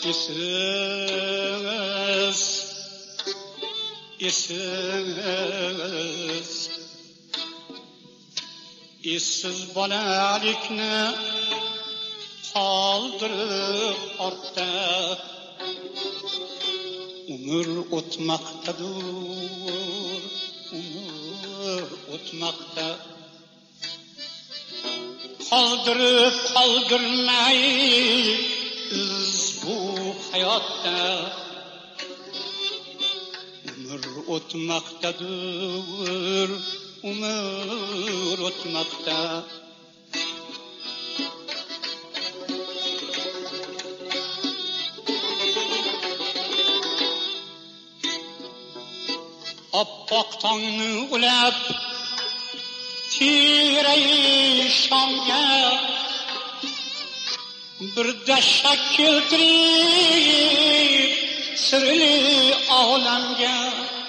Essiz bolalikni qoldirib ortda umr o'tmoqdadir, umr o'tmoqda. Qoldirib qoldirmay iz bu hayotda umr o'tmoqdadir, umr o'tmoqda. Oppoq tongni ulab tiray shomga bir dashak keltirib sirli olamga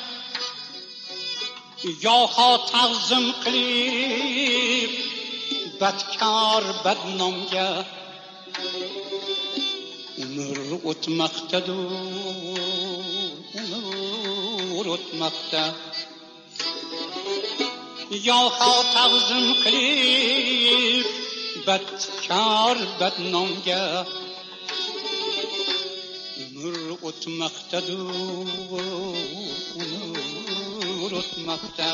yoho ta'zim qilib badkor badnomga umr o'tmoqdadir, umr o'tmoqda. Yoho ta'zim qilib badkor badnomga umr o'tmoqdadir, umr o'tmoqda.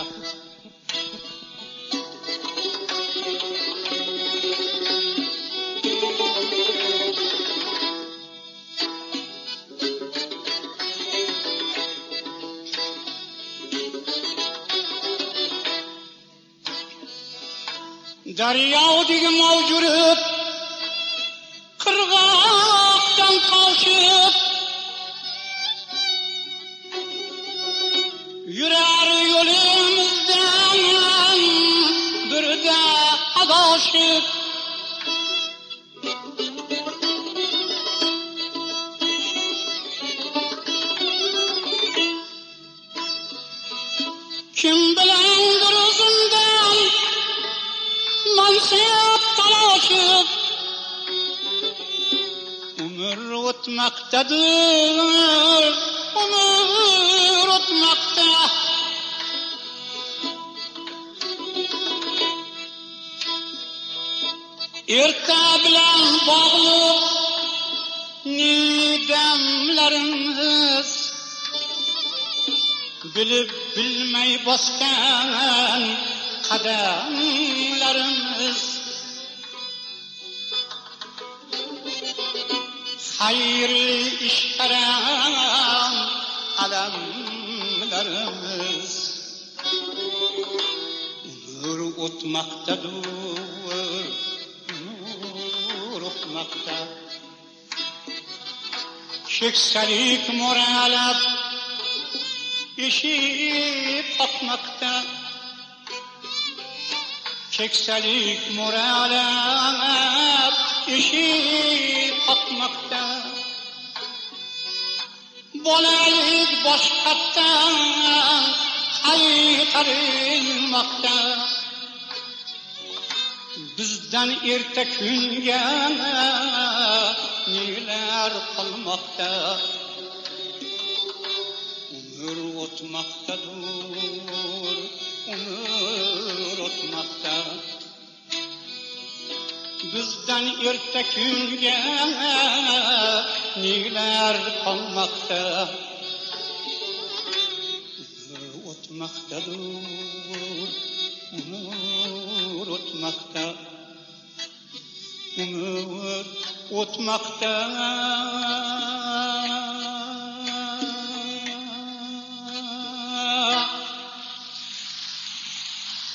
Daryodagi mavjurib qirg'oqdan qochib yurar yo'limizdan birda adashib kim bilandir o'zimdan mansiyat talashib umr o'tmoqdadir, umr o'tmoqda. Erta bilan bog'liq nidamlarimiz bilib bilmay bosgan qadamlarimiz xayri ishqaram alamlarimiz umr o'tmoqdadir, umr o'tmoqda. Keksalik mo'ralab eshib qoqmoqda, keksalik mo'ralab eshib qoqmoqda. Bolalik boshqatdan qaytarilmoqda. Bizdan erta kunga nelar qolmoqda. Umr o'tmoqdadir, umr o'tmoqda. Bizdan erta kunga nelar qolmoqda. Umr o'tmoqdadir, umr o'tmoqda. Umr o'tmoqda.